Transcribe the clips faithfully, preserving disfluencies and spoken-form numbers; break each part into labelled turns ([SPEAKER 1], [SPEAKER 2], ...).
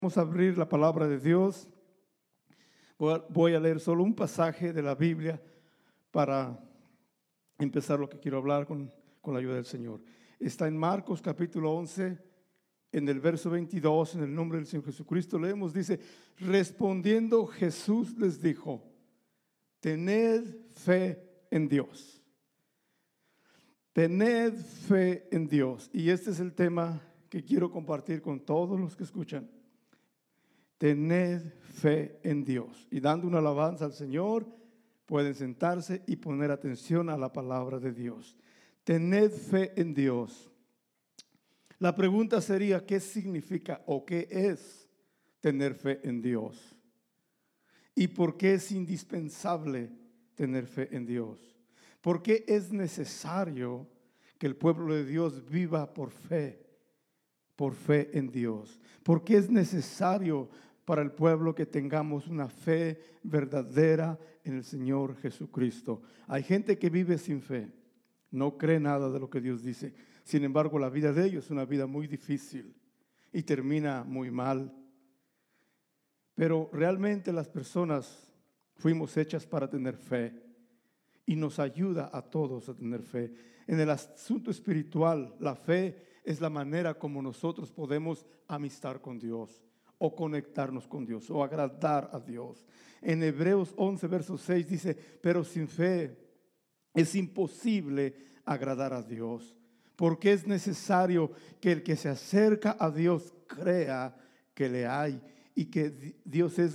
[SPEAKER 1] Vamos a abrir la palabra de Dios. Voy a, voy a leer solo un pasaje de la Biblia para empezar lo que quiero hablar con, con la ayuda del Señor. Está en Marcos capítulo once, en el verso veintidós, en el nombre del Señor Jesucristo. Leemos, dice: respondiendo Jesús les dijo: tened fe en Dios. Tened fe en Dios. Y este es el tema que quiero compartir con todos los que escuchan. Tened fe en Dios. Y dando una alabanza al Señor, pueden sentarse y poner atención a la palabra de Dios. Tened fe en Dios. La pregunta sería: ¿qué significa o qué es tener fe en Dios? ¿Y por qué es indispensable tener fe en Dios? ¿Por qué es necesario que el pueblo de Dios viva por fe? Por fe en Dios. ¿Por qué es necesario para el pueblo que tengamos una fe verdadera en el Señor Jesucristo? Hay gente que vive sin fe, no cree nada de lo que Dios dice. Sin embargo, la vida de ellos es una vida muy difícil y termina muy mal. Pero realmente las personas fuimos hechas para tener fe y nos ayuda a todos a tener fe. En el asunto espiritual, la fe es la manera como nosotros podemos amistar con Dios, o conectarnos con Dios, o agradar a Dios. En Hebreos once, verso seis dice: pero sin fe es imposible agradar a Dios, porque es necesario que el que se acerca a Dios crea que le hay y que Dios es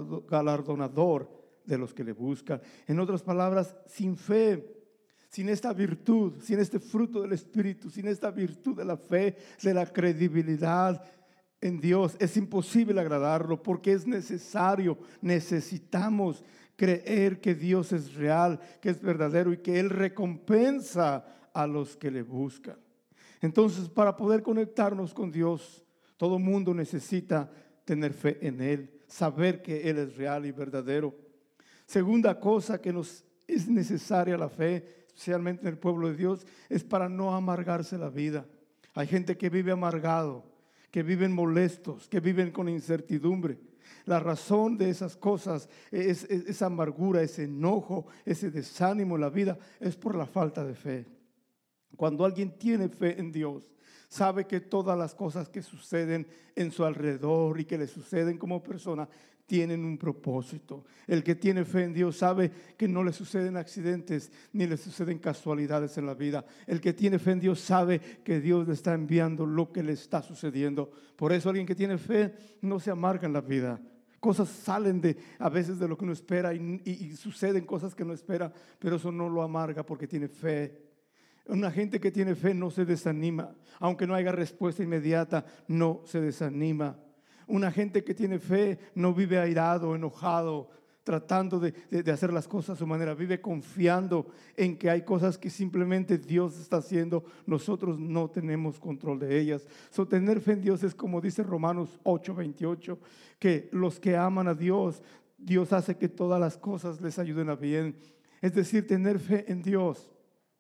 [SPEAKER 1] galardonador de los que le buscan. En otras palabras, sin fe, sin esta virtud, sin este fruto del Espíritu, sin esta virtud de la fe, de la credibilidad en Dios, es imposible agradarlo, porque es necesario, necesitamos creer que Dios es real, que es verdadero y que Él recompensa a los que le buscan. Entonces, para poder conectarnos con Dios, todo mundo necesita tener fe en Él, saber que Él es real y verdadero. Segunda cosa que nos es necesaria la fe, especialmente en el pueblo de Dios, es para no amargarse la vida. Hay gente que vive amargado, que viven molestos, que viven con incertidumbre. La razón de esas cosas, es, es, esa amargura, ese enojo, ese desánimo en la vida, es por la falta de fe. Cuando alguien tiene fe en Dios, sabe que todas las cosas que suceden en su alrededor y que le suceden como persona tienen un propósito. El que tiene fe en Dios sabe que no le suceden accidentes ni le suceden casualidades en la vida. El que tiene fe en Dios sabe que Dios le está enviando lo que le está sucediendo. Por eso alguien que tiene fe no se amarga en la vida. Cosas salen de a veces de lo que uno espera y, y, y suceden cosas que no espera, pero eso no lo amarga porque tiene fe. Una gente que tiene fe no se desanima, aunque no haya respuesta inmediata, no se desanima. Una gente que tiene fe no vive airado, enojado, tratando de, de, de hacer las cosas a su manera. Vive confiando en que hay cosas que simplemente Dios está haciendo. Nosotros no tenemos control de ellas. So, tener fe en Dios es como dice Romanos ocho veintiocho, que los que aman a Dios, Dios hace que todas las cosas les ayuden a bien. Es decir, tener fe en Dios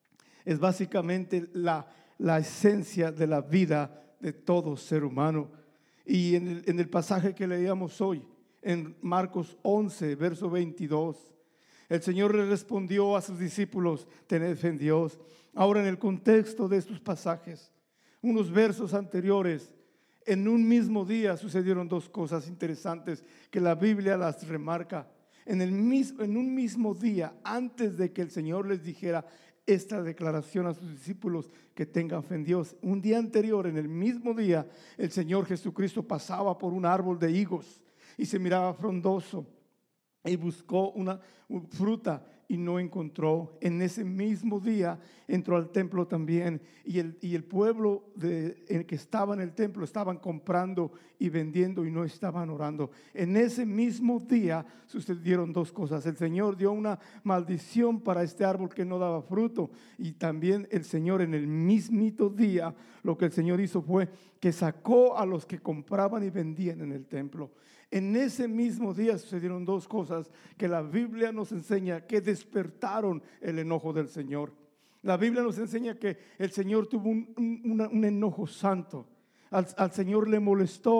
[SPEAKER 1] es básicamente la, la esencia de la vida de todo ser humano. Y en el, en el pasaje que leíamos hoy, en Marcos once, verso veintidós, el Señor le respondió a sus discípulos: tened fe en Dios. Ahora, en el contexto de estos pasajes, unos versos anteriores, en un mismo día sucedieron dos cosas interesantes que la Biblia las remarca. En, el mismo, en un mismo día, antes de que el Señor les dijera esta declaración a sus discípulos que tengan fe en Dios, un día anterior, en el mismo día, el Señor Jesucristo pasaba por un árbol de higos y se miraba frondoso y buscó una fruta y no encontró. En ese mismo día entró al templo también, y el, y el pueblo de, el que estaba en el templo estaban comprando y vendiendo y no estaban orando. En ese mismo día sucedieron dos cosas. El Señor dio una maldición para este árbol que no daba fruto, y también el Señor, en el mismito día, lo que el Señor hizo fue que sacó a los que compraban y vendían en el templo. En ese mismo día sucedieron dos cosas que la Biblia nos enseña que despertaron el enojo del Señor. La Biblia nos enseña que el Señor tuvo un, un, un enojo santo. Al, al Señor le molestó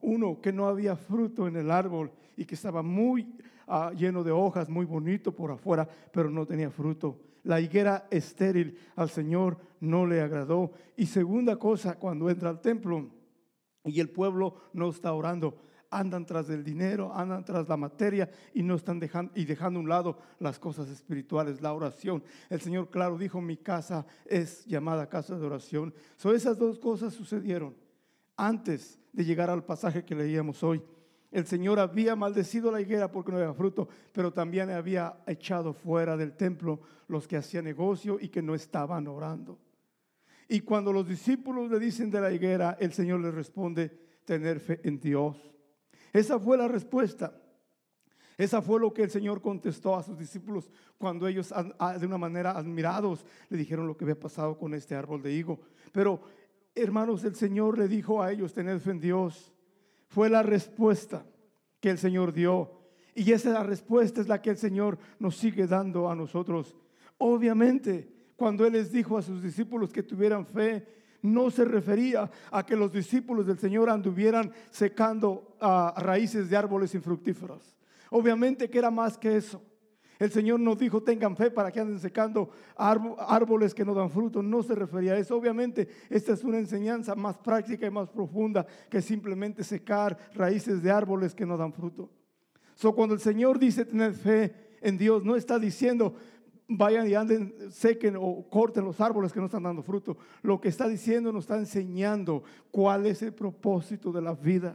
[SPEAKER 1] uno que no había fruto en el árbol y que estaba muy uh, lleno de hojas, muy bonito por afuera, pero no tenía fruto. La higuera estéril al Señor no le agradó. Y segunda cosa, cuando entra al templo y el pueblo no está orando, andan tras del dinero, andan tras la materia y no están dejando, y dejando a un lado las cosas espirituales, la oración. El Señor, claro, dijo: mi casa es llamada casa de oración. So, esas dos cosas sucedieron antes de llegar al pasaje que leíamos hoy. El Señor había maldecido la higuera porque no había fruto, pero también había echado fuera del templo los que hacían negocio y que no estaban orando. Y cuando los discípulos le dicen de la higuera, el Señor les responde: tener fe en Dios. Esa fue la respuesta. Esa fue lo que el Señor contestó a sus discípulos cuando ellos, de una manera admirados, le dijeron lo que había pasado con este árbol de higo. Pero, hermanos, el Señor le dijo a ellos: tened fe en Dios. Fue la respuesta que el Señor dio. Y esa respuesta es la que el Señor nos sigue dando a nosotros. Obviamente, cuando Él les dijo a sus discípulos que tuvieran fe, no se refería a que los discípulos del Señor anduvieran secando uh, raíces de árboles infructíferos. Obviamente que era más que eso. El Señor nos dijo: tengan fe para que anden secando árboles que no dan fruto. No se refería a eso. Obviamente esta es una enseñanza más práctica y más profunda que simplemente secar raíces de árboles que no dan fruto. So, cuando el Señor dice tener fe en Dios, no está diciendo vayan y anden, sequen o corten los árboles que no están dando fruto. Lo que está diciendo, nos está enseñando cuál es el propósito de la vida.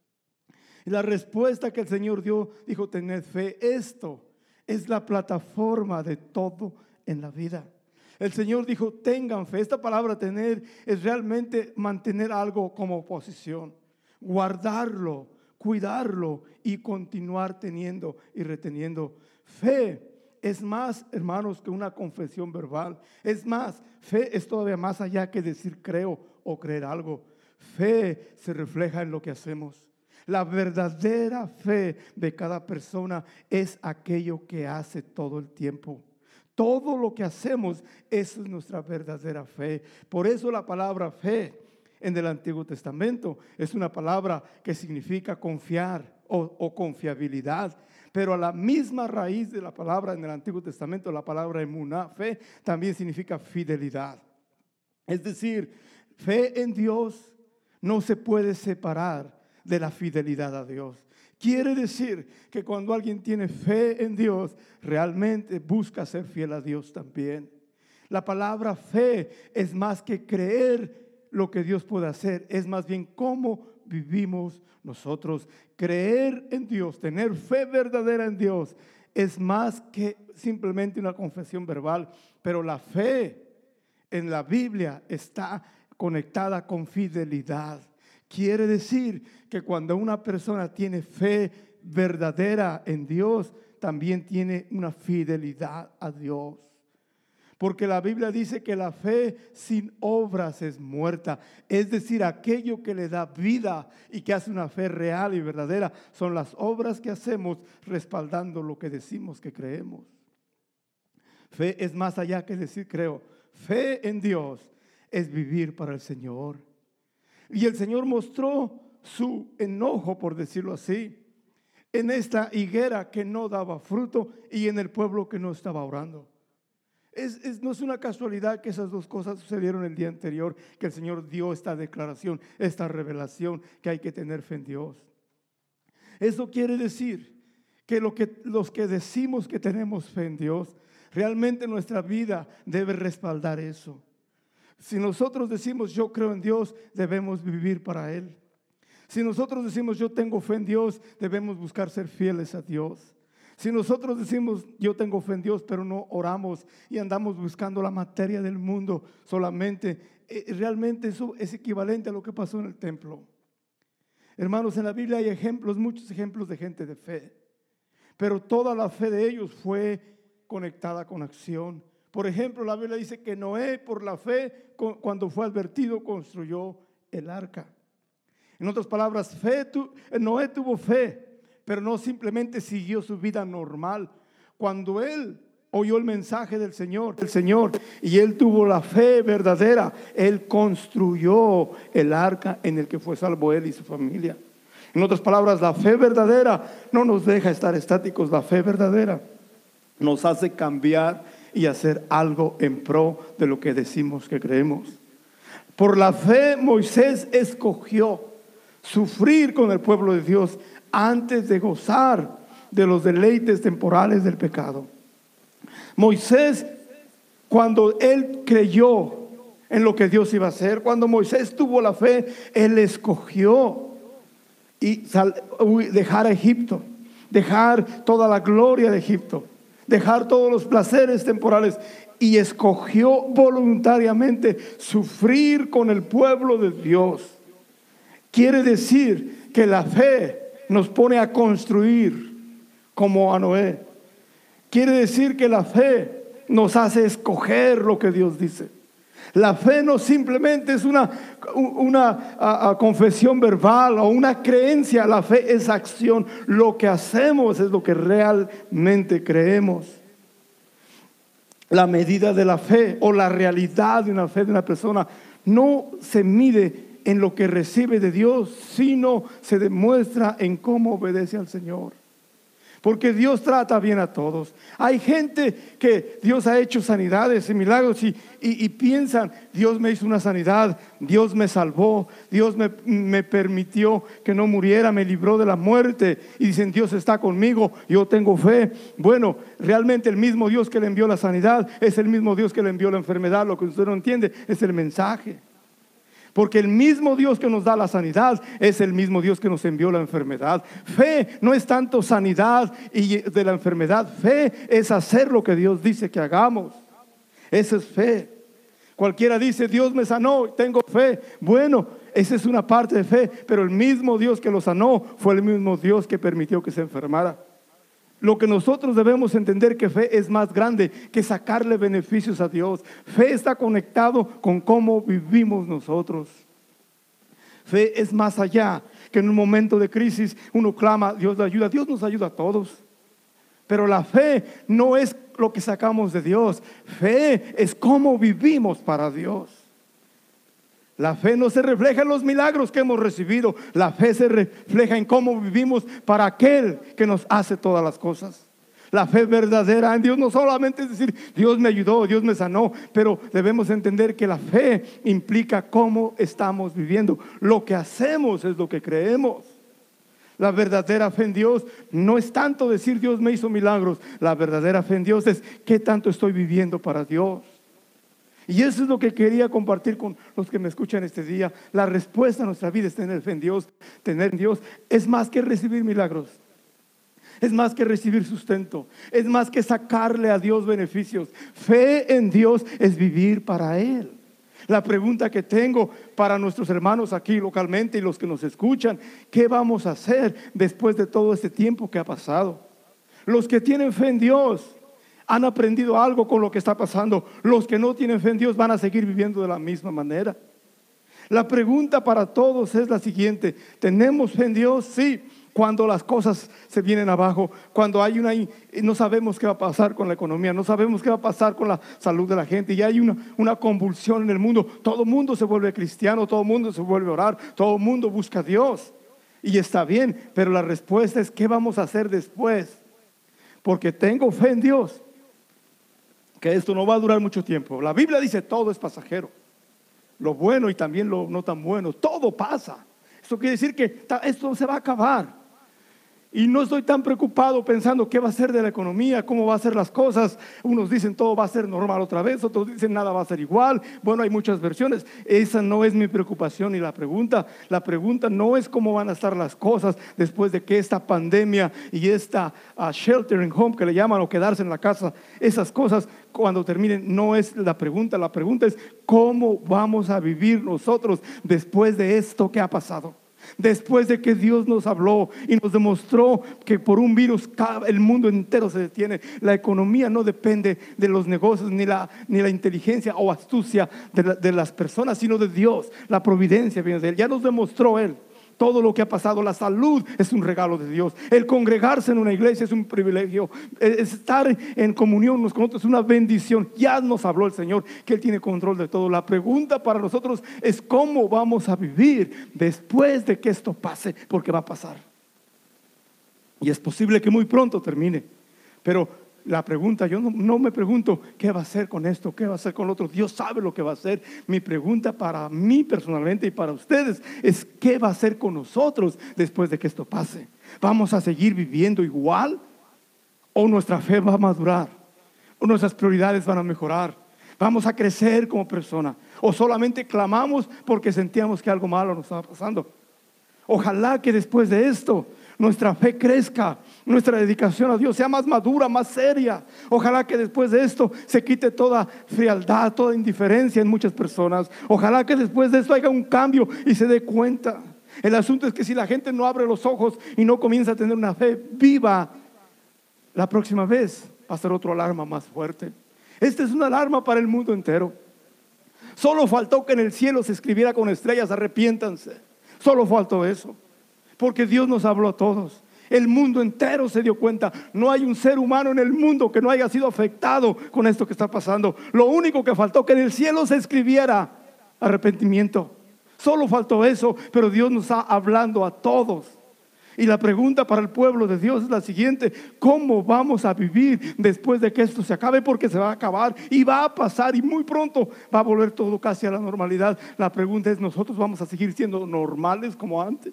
[SPEAKER 1] Y la respuesta que el Señor dio, dijo: tened fe. Esto es la plataforma de todo en la vida. El Señor dijo: tengan fe. Esta palabra tener es realmente mantener algo como posición, guardarlo, cuidarlo y continuar teniendo y reteniendo. Fe es más, hermanos, que una confesión verbal. Es más, fe es todavía más allá que decir creo o creer algo. Fe se refleja en lo que hacemos. La verdadera fe de cada persona es aquello que hace todo el tiempo. Todo lo que hacemos, esa es nuestra verdadera fe. Por eso la palabra fe en el Antiguo Testamento es una palabra que significa confiar o, o confiabilidad. Pero a la misma raíz de la palabra en el Antiguo Testamento, la palabra emuná, fe, también significa fidelidad. Es decir, fe en Dios no se puede separar de la fidelidad a Dios. Quiere decir que cuando alguien tiene fe en Dios, realmente busca ser fiel a Dios también. La palabra fe es más que creer lo que Dios puede hacer, es más bien cómo vivimos nosotros. Creer en Dios, tener fe verdadera en Dios, es más que simplemente una confesión verbal. Pero la fe en la Biblia está conectada con fidelidad. Quiere decir que cuando una persona tiene fe verdadera en Dios, también tiene una fidelidad a Dios. Porque la Biblia dice que la fe sin obras es muerta. Es decir, aquello que le da vida y que hace una fe real y verdadera son las obras que hacemos respaldando lo que decimos que creemos. Fe es más allá que decir creo. Fe en Dios es vivir para el Señor. Y el Señor mostró su enojo, por decirlo así, en esta higuera que no daba fruto y en el pueblo que no estaba orando. Es, es, no es una casualidad que esas dos cosas sucedieron el día anterior, que el Señor dio esta declaración, esta revelación, que hay que tener fe en Dios. Eso quiere decir que, lo que los que decimos que tenemos fe en Dios, realmente nuestra vida debe respaldar eso. Si nosotros decimos yo creo en Dios, debemos vivir para Él. Si nosotros decimos yo tengo fe en Dios, debemos buscar ser fieles a Dios. Si nosotros decimos yo tengo fe en Dios, pero no oramos y andamos buscando la materia del mundo solamente, eh, realmente eso es equivalente a lo que pasó en el templo. Hermanos, en la Biblia hay ejemplos, muchos ejemplos de gente de fe, pero toda la fe de ellos fue conectada con acción. Por ejemplo, la Biblia dice que Noé, por la fe, cuando fue advertido, construyó el arca. En otras palabras, fe, tu, Noé tuvo fe, pero no simplemente siguió su vida normal. Cuando él oyó el mensaje del Señor, del Señor, y él tuvo la fe verdadera, él construyó el arca en el que fue salvo él y su familia. En otras palabras, la fe verdadera no nos deja estar estáticos. La fe verdadera nos hace cambiar y hacer algo en pro de lo que decimos que creemos. Por la fe Moisés escogió sufrir con el pueblo de Dios antes de gozar de los deleites temporales del pecado. Moisés, cuando él creyó en lo que Dios iba a hacer, cuando Moisés tuvo la fe, él escogió y sal, dejar a Egipto, dejar toda la gloria de Egipto, dejar todos los placeres temporales, y escogió voluntariamente sufrir con el pueblo de Dios. Quiere decir que la fe nos pone a construir como a Noé. Quiere decir que la fe nos hace escoger lo que Dios dice. La fe no simplemente es una, una a, a confesión verbal o una creencia. La fe es acción. Lo que hacemos es lo que realmente creemos. La medida de la fe o la realidad de una fe de una persona no se mide en lo que recibe de Dios, sino se demuestra en cómo obedece al Señor. Porque Dios trata bien a todos. Hay gente que Dios ha hecho sanidades y milagros y, y, y piensan, Dios me hizo una sanidad, Dios me salvó, Dios me, me permitió que no muriera, me libró de la muerte. Y dicen, Dios está conmigo, yo tengo fe. Bueno, realmente el mismo Dios que le envió la sanidad es el mismo Dios que le envió la enfermedad. Lo que usted no entiende es el mensaje. Porque el mismo Dios que nos da la sanidad es el mismo Dios que nos envió la enfermedad. Fe no es tanto sanidad y de la enfermedad. Fe es hacer lo que Dios dice que hagamos. Esa es fe. Cualquiera dice, Dios me sanó, tengo fe. Bueno, esa es una parte de fe, pero el mismo Dios que lo sanó fue el mismo Dios que permitió que se enfermara. Lo que nosotros debemos entender, que fe es más grande que sacarle beneficios a Dios. Fe está conectado con cómo vivimos nosotros. Fe es más allá que en un momento de crisis uno clama, Dios le ayuda. Dios nos ayuda a todos. Pero la fe no es lo que sacamos de Dios. Fe es cómo vivimos para Dios. La fe no se refleja en los milagros que hemos recibido. La fe se refleja en cómo vivimos para aquel que nos hace todas las cosas. La fe verdadera en Dios no solamente es decir, Dios me ayudó, Dios me sanó, pero debemos entender que la fe implica cómo estamos viviendo. Lo que hacemos es lo que creemos. La verdadera fe en Dios no es tanto decir Dios me hizo milagros. La verdadera fe en Dios es qué tanto estoy viviendo para Dios. Y eso es lo que quería compartir con los que me escuchan este día. La respuesta a nuestra vida es tener fe en Dios. Tener en Dios es más que recibir milagros. Es más que recibir sustento. Es más que sacarle a Dios beneficios. Fe en Dios es vivir para Él. La pregunta que tengo para nuestros hermanos aquí localmente y los que nos escuchan, ¿qué vamos a hacer después de todo este tiempo que ha pasado? Los que tienen fe en Dios han aprendido algo con lo que está pasando. Los que no tienen fe en Dios van a seguir viviendo de la misma manera. La pregunta para todos es la siguiente: ¿tenemos fe en Dios? Sí. Cuando las cosas se vienen abajo, cuando hay una, no sabemos qué va a pasar con la economía, no sabemos qué va a pasar con la salud de la gente, y hay una, una convulsión en el mundo. Todo el mundo se vuelve cristiano, todo el mundo se vuelve a orar, todo el mundo busca a Dios. Y está bien, pero la respuesta es ¿qué vamos a hacer después? Porque tengo fe en Dios que esto no va a durar mucho tiempo. La Biblia dice todo es pasajero, lo bueno y también lo no tan bueno, todo pasa. Esto quiere decir que esto se va a acabar. Y no estoy tan preocupado pensando qué va a ser de la economía, cómo va a ser las cosas. Unos dicen todo va a ser normal otra vez, otros dicen nada va a ser igual. Bueno, hay muchas versiones. Esa no es mi preocupación y la pregunta. La pregunta no es cómo van a estar las cosas después de que esta pandemia y esta uh, sheltering home que le llaman, o quedarse en la casa, esas cosas cuando terminen, no es la pregunta. La pregunta es cómo vamos a vivir nosotros después de esto que ha pasado. Después de que Dios nos habló y nos demostró que por un virus el mundo entero se detiene. La economía no depende de los negocios ni la, ni la inteligencia o astucia de, la, de las personas, sino de Dios. La providencia viene de Él. Ya nos demostró Él Todo lo que ha pasado, la salud es un regalo de Dios. El congregarse en una iglesia es un privilegio. Estar en comunión unos con otros es una bendición. Ya nos habló el Señor que Él tiene control de todo. La pregunta para nosotros es cómo vamos a vivir después de que esto pase, porque va a pasar. Y es posible que muy pronto termine. Pero la pregunta, yo no, no me pregunto qué va a hacer con esto, qué va a hacer con lo otro. Dios sabe lo que va a hacer. Mi pregunta para mí personalmente y para ustedes es qué va a hacer con nosotros después de que esto pase. ¿Vamos a seguir viviendo igual? ¿O nuestra fe va a madurar? ¿O nuestras prioridades van a mejorar? ¿Vamos a crecer como persona? ¿O solamente clamamos porque sentíamos que algo malo nos estaba pasando? Ojalá que después de esto nuestra fe crezca, nuestra dedicación a Dios sea más madura, más seria. Ojalá que después de esto se quite toda frialdad, toda indiferencia en muchas personas. Ojalá que después de esto haya un cambio y se dé cuenta. El asunto es que si la gente no abre los ojos y no comienza a tener una fe viva, la próxima vez va a ser otra alarma más fuerte. Esta es una alarma para el mundo entero. Solo faltó que en el cielo se escribiera con estrellas: arrepiéntanse. Solo faltó eso. Porque Dios nos habló a todos. El mundo entero se dio cuenta. No hay un ser humano en el mundo que no haya sido afectado con esto que está pasando. Lo único que faltó que en el cielo se escribiera arrepentimiento. Solo faltó eso, pero Dios nos está hablando a todos. Y la pregunta para el pueblo de Dios es la siguiente: ¿cómo vamos a vivir después de que esto se acabe? Porque se va a acabar y va a pasar y muy pronto va a volver todo casi a la normalidad. La pregunta es: ¿nosotros vamos a seguir siendo normales como antes?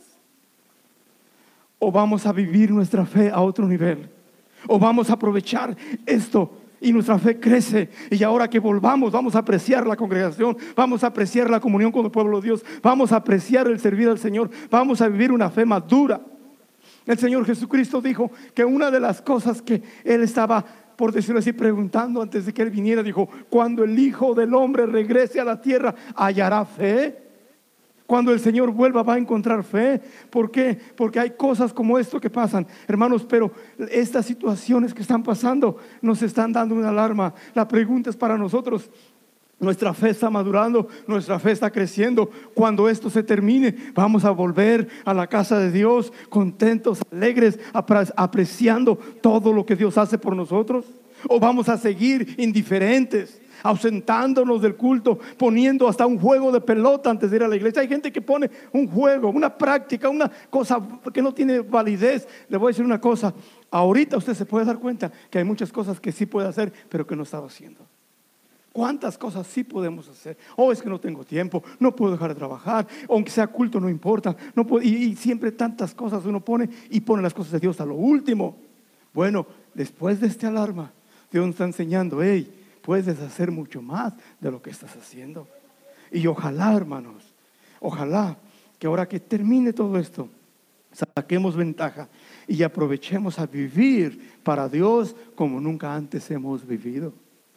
[SPEAKER 1] ¿O vamos a vivir nuestra fe a otro nivel? ¿O vamos a aprovechar esto y nuestra fe crece? Y ahora que volvamos, vamos a apreciar la congregación, vamos a apreciar la comunión con el pueblo de Dios, vamos a apreciar el servir al Señor, vamos a vivir una fe madura. El Señor Jesucristo dijo que una de las cosas que Él estaba, por decirlo así, preguntando antes de que Él viniera, dijo: cuando el Hijo del Hombre regrese a la tierra, ¿hallará fe? Cuando el Señor vuelva, ¿va a encontrar fe? ¿Por qué? Porque hay cosas como esto que pasan, hermanos, pero estas situaciones que están pasando nos están dando una alarma. La pregunta es para nosotros: nuestra fe está madurando, nuestra fe está creciendo. Cuando esto se termine, vamos a volver a la casa de Dios contentos, alegres, apreciando todo lo que Dios hace por nosotros. ¿O vamos a seguir indiferentes, ausentándonos del culto, poniendo hasta un juego de pelota antes de ir a la iglesia? Hay gente que pone un juego, una práctica, una cosa que no tiene validez. Le voy a decir una cosa: ahorita usted se puede dar cuenta que hay muchas cosas que sí puede hacer, pero que no estaba haciendo. ¿Cuántas cosas sí podemos hacer? Oh, es que no tengo tiempo, no puedo dejar de trabajar, aunque sea culto no importa, no puedo, y, y siempre tantas cosas uno pone y pone las cosas de Dios a lo último. Bueno, después de esta alarma, Dios nos está enseñando: hey, puedes hacer mucho más de lo que estás haciendo. Y ojalá, hermanos, ojalá que ahora que termine todo esto, saquemos ventaja y aprovechemos a vivir para Dios como nunca antes hemos vivido.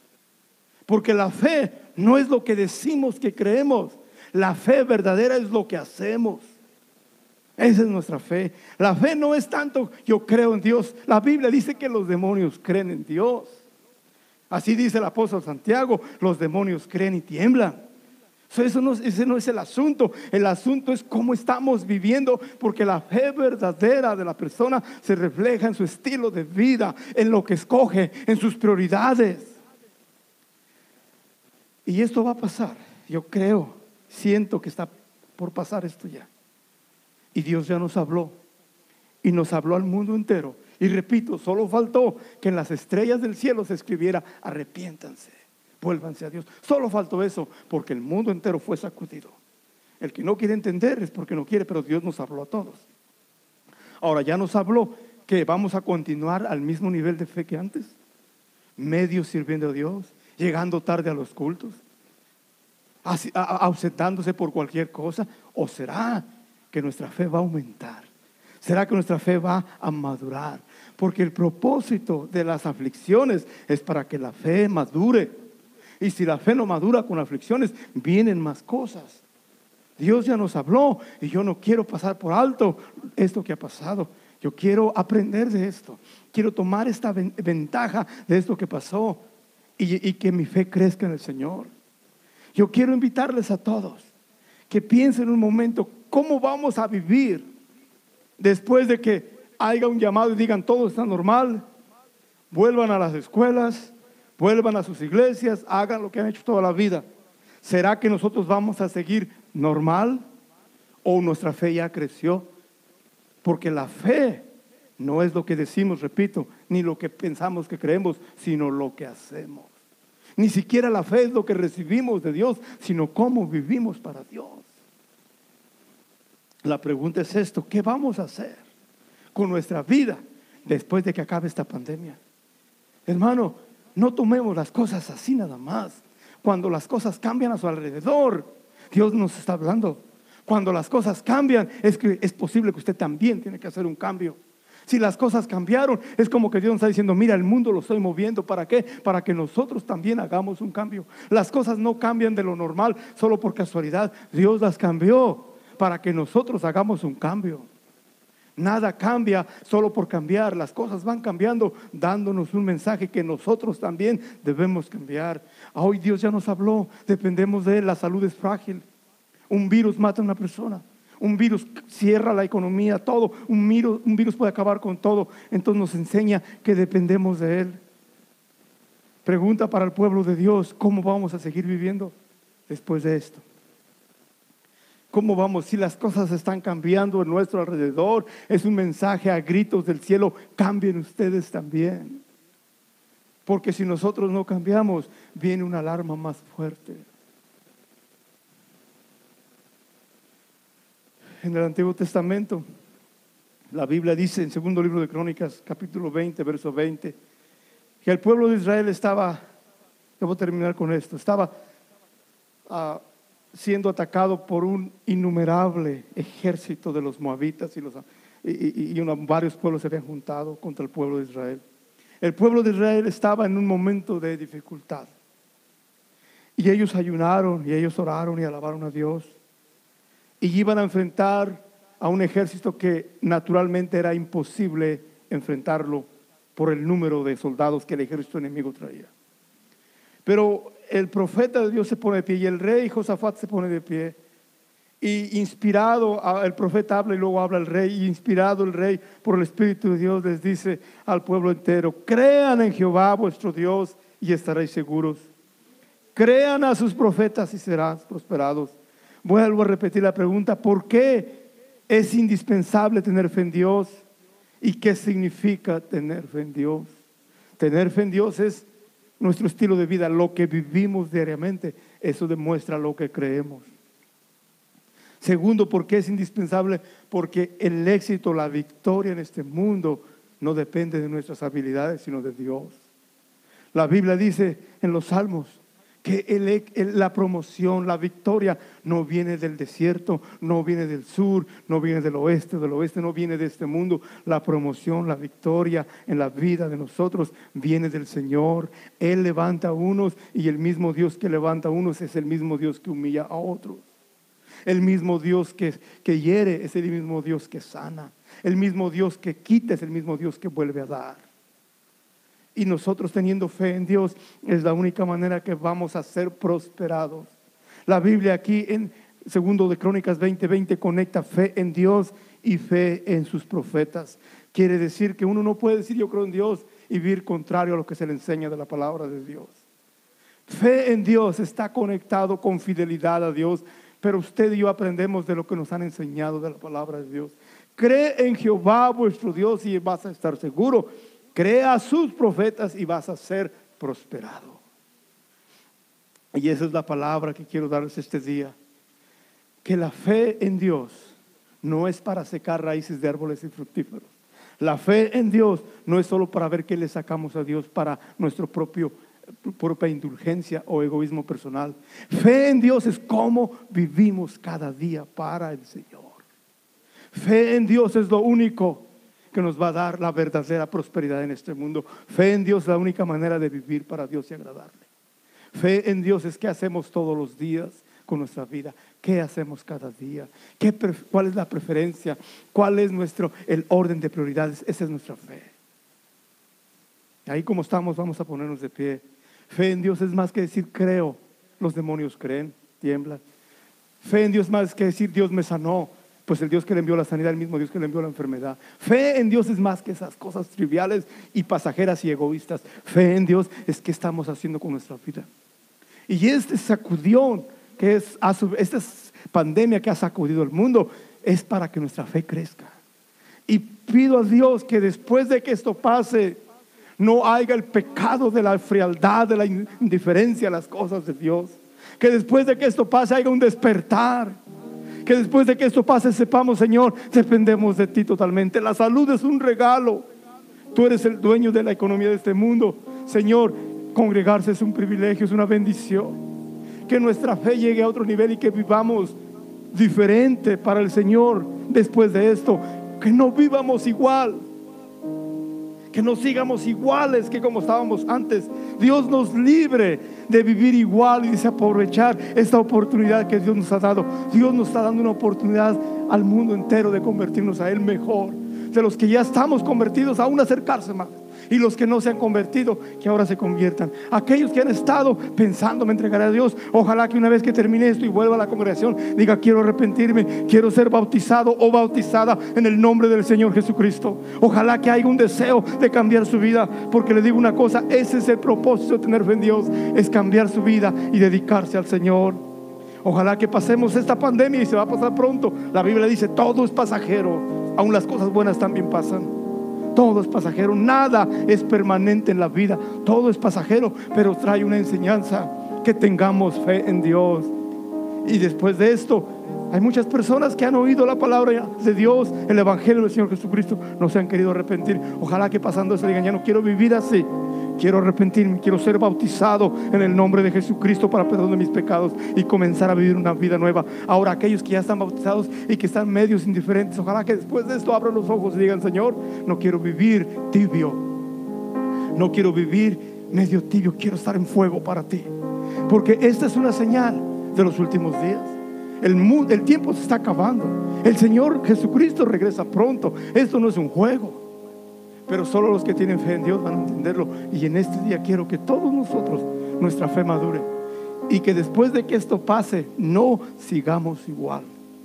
[SPEAKER 1] Porque la fe no es lo que decimos que creemos. La fe verdadera es lo que hacemos. Esa es nuestra fe. La fe no es tanto yo creo en Dios. La Biblia dice que los demonios creen en Dios. Así dice el apóstol Santiago: los demonios creen y tiemblan. Eso no, ese no es el asunto. El asunto es cómo estamos viviendo, porque la fe verdadera de la persona se refleja en su estilo de vida, en lo que escoge, en sus prioridades. Y esto va a pasar. Yo creo, siento que está por pasar esto ya. Y Dios ya nos habló, y nos habló al mundo entero. Y repito, solo faltó que en las estrellas del cielo se escribiera: arrepiéntanse, vuélvanse a Dios. Solo faltó eso, porque el mundo entero fue sacudido. El que no quiere entender es porque no quiere, pero Dios nos habló a todos. Ahora ya nos habló que vamos a continuar al mismo nivel de fe que antes, medio sirviendo a Dios, llegando tarde a los cultos, ausentándose por cualquier cosa. ¿O será que nuestra fe va a aumentar? ¿Será que nuestra fe va a madurar? Porque el propósito de las aflicciones es para que la fe madure. Y si la fe no madura con aflicciones, vienen más cosas. Dios ya nos habló, y yo no quiero pasar por alto esto que ha pasado. Yo quiero aprender de esto. Quiero tomar esta ventaja de esto que pasó, y, y que mi fe crezca en el Señor. Yo quiero invitarles a todos que piensen un momento ¿cómo vamos a vivir después de que haya un llamado y digan todo está normal? Vuelvan a las escuelas, vuelvan a sus iglesias, hagan lo que han hecho toda la vida. ¿Será que nosotros vamos a seguir normal o nuestra fe ya creció? Porque la fe no es lo que decimos, repito, ni lo que pensamos que creemos, sino lo que hacemos. Ni siquiera la fe es lo que recibimos de Dios, sino cómo vivimos para Dios. La pregunta es esto: ¿qué vamos a hacer con nuestra vida después de que acabe esta pandemia? Hermano, no tomemos las cosas así nada más. Cuando las cosas cambian a su alrededor, Dios nos está hablando. Cuando las cosas cambian, es que es posible que usted también tiene que hacer un cambio. Si las cosas cambiaron, es como que Dios nos está diciendo: mira, el mundo lo estoy moviendo. ¿Para qué? Para que nosotros también hagamos un cambio. Las cosas no cambian de lo normal solo por casualidad. Dios las cambió para que nosotros hagamos un cambio. Nada cambia solo por cambiar. Las cosas van cambiando, dándonos un mensaje que nosotros también debemos cambiar. Hoy Dios ya nos habló, dependemos de Él. La salud es frágil. Un virus mata a una persona. Un virus cierra la economía, todo. Un virus, un virus puede acabar con todo. Entonces nos enseña que dependemos de Él. Pregunta para el pueblo de Dios: ¿cómo vamos a seguir viviendo después de esto? ¿Cómo vamos? Si las cosas están cambiando en nuestro alrededor, es un mensaje a gritos del cielo: cambien ustedes también. Porque si nosotros no cambiamos, viene una alarma más fuerte. En el Antiguo Testamento, la Biblia dice en segundo libro de Crónicas, capítulo veinte, verso veinte, que el pueblo de Israel estaba, debo terminar con esto, estaba uh, siendo atacado por un innumerable ejército de los moabitas y, los, y, y, y una, varios pueblos se habían juntado contra el pueblo de Israel. El pueblo de Israel estaba en un momento de dificultad y ellos ayunaron y ellos oraron y alabaron a Dios. Y iban a enfrentar a un ejército que naturalmente era imposible enfrentarlo por el número de soldados que el ejército enemigo traía. Pero el profeta de Dios se pone de pie y el rey Josafat se pone de pie. Y inspirado, el profeta habla y luego habla el rey. Y inspirado el rey por el Espíritu de Dios les dice al pueblo entero: crean en Jehová vuestro Dios y estaréis seguros. Crean a sus profetas y serán prosperados. Vuelvo a repetir la pregunta: ¿por qué es indispensable tener fe en Dios? ¿Y qué significa tener fe en Dios? Tener fe en Dios es nuestro estilo de vida, lo que vivimos diariamente. Eso demuestra lo que creemos. Segundo, ¿por qué es indispensable? Porque el éxito, la victoria en este mundo no depende de nuestras habilidades, sino de Dios. La Biblia dice en los Salmos que el, el, la promoción, la victoria no viene del desierto, no viene del sur, no viene del oeste, del oeste no viene de este mundo. La promoción, la victoria en la vida de nosotros viene del Señor. Él levanta a unos y el mismo Dios que levanta a unos es el mismo Dios que humilla a otros. El mismo Dios que, que hiere es el mismo Dios que sana. El mismo Dios que quita es el mismo Dios que vuelve a dar. Y nosotros, teniendo fe en Dios, es la única manera que vamos a ser prosperados. La Biblia aquí en segundo de Crónicas veinte veinte conecta fe en Dios y fe en sus profetas. Quiere decir que uno no puede decir yo creo en Dios y vivir contrario a lo que se le enseña de la palabra de Dios. Fe en Dios está conectado con fidelidad a Dios, pero usted y yo aprendemos de lo que nos han enseñado de la palabra de Dios. Cree en Jehová vuestro Dios y vas a estar seguro. Crea a sus profetas y vas a ser prosperado. Y esa es la palabra que quiero darles este día. Que la fe en Dios no es para secar raíces de árboles infructíferos. La fe en Dios no es solo para ver qué le sacamos a Dios para nuestra propia indulgencia o egoísmo personal. Fe en Dios es cómo vivimos cada día para el Señor. Fe en Dios es lo único que nos va a dar la verdadera prosperidad en este mundo. Fe en Dios es la única manera de vivir para Dios y agradarle. Fe en Dios es qué hacemos todos los días con nuestra vida. ¿Qué hacemos cada día? ¿Qué, ¿Cuál es la preferencia? ¿Cuál es nuestro, el orden de prioridades? Esa es nuestra fe. Ahí como estamos, vamos a ponernos de pie. Fe en Dios es más que decir creo. Los demonios creen, tiemblan. Fe en Dios es más que decir Dios me sanó. Pues el Dios que le envió la sanidad, el mismo Dios que le envió la enfermedad. Fe en Dios es más que esas cosas triviales y pasajeras y egoístas. Fe en Dios es qué estamos haciendo con nuestra vida. Y este sacudión que es, esta pandemia que ha sacudido el mundo, es para que nuestra fe crezca. Y pido a Dios que después de que esto pase, no haya el pecado de la frialdad, de la indiferencia a las cosas de Dios. Que después de que esto pase haya un despertar. Que después de que esto pase sepamos, Señor, dependemos de ti totalmente. La salud es un regalo. Tú eres el dueño de la economía de este mundo. Señor, congregarse es un privilegio, es una bendición. Que nuestra fe llegue a otro nivel y que vivamos diferente para el Señor después de esto. Que no vivamos igual, que no sigamos iguales que como estábamos antes. Dios nos libre de vivir igual y de aprovechar esta oportunidad que Dios nos ha dado. Dios nos está dando una oportunidad al mundo entero de convertirnos a Él mejor. De los que ya estamos convertidos, aún acercarse más. Y los que no se han convertido, que ahora se conviertan. Aquellos que han estado pensando, me entregaré a Dios, ojalá que una vez que termine esto y vuelva a la congregación, diga: quiero arrepentirme, quiero ser bautizado o bautizada en el nombre del Señor Jesucristo. Ojalá que haya un deseo de cambiar su vida, porque le digo una cosa, ese es el propósito de tener fe en Dios, es cambiar su vida y dedicarse al Señor. Ojalá que pasemos esta pandemia y se va a pasar pronto. La Biblia dice: todo es pasajero, aun las cosas buenas también pasan. Todo es pasajero, nada es permanente en la vida. Todo es pasajero, pero trae una enseñanza: que tengamos fe en Dios. Y después de esto, hay muchas personas que han oído la palabra de Dios, el evangelio del Señor Jesucristo, no se han querido arrepentir. Ojalá que pasando eso digan: ya no quiero vivir así, quiero arrepentirme, quiero ser bautizado en el nombre de Jesucristo para perdón de mis pecados y comenzar a vivir una vida nueva. Ahora, aquellos que ya están bautizados y que están medios indiferentes, ojalá que después de esto abran los ojos y digan: Señor, no quiero vivir tibio, no quiero vivir medio tibio, quiero estar en fuego para ti. Porque esta es una señal de los últimos días. El, mundo, el tiempo se está acabando. El Señor Jesucristo regresa pronto. Esto no es un juego, pero solo los que tienen fe en Dios van a entenderlo. Y en este día quiero que todos nosotros, nuestra fe madure, y que después de que esto pase, no sigamos igual.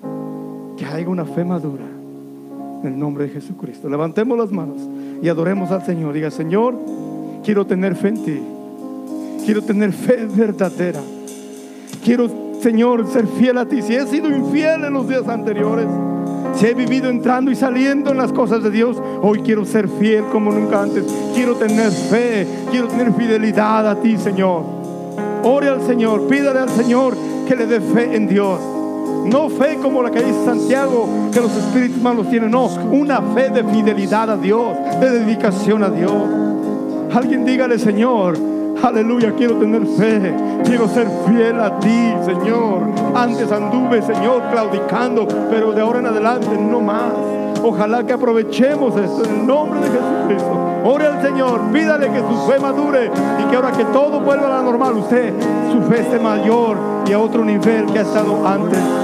[SPEAKER 1] Que haya una fe madura en el nombre de Jesucristo. Levantemos las manos y adoremos al Señor. Diga: Señor, quiero tener fe en ti. Quiero tener fe verdadera. Quiero, Señor, ser fiel a ti. Si he sido infiel en los días anteriores, si he vivido entrando y saliendo en las cosas de Dios, hoy quiero ser fiel como nunca antes. Quiero tener fe, quiero tener fidelidad a ti, Señor. Ore al Señor, pídale al Señor que le dé fe en Dios. No fe como la que dice Santiago, que los espíritus malos tienen. No, una fe de fidelidad a Dios, de dedicación a Dios. Alguien dígale: Señor, aleluya, quiero tener fe, quiero ser fiel a ti, Señor. Antes anduve, Señor, claudicando, pero de ahora en adelante no más. Ojalá que aprovechemos esto en el nombre de Jesucristo. Ore al Señor, pídale que su fe madure y que ahora que todo vuelva a la normal, usted, su fe esté mayor y a otro nivel que ha estado antes.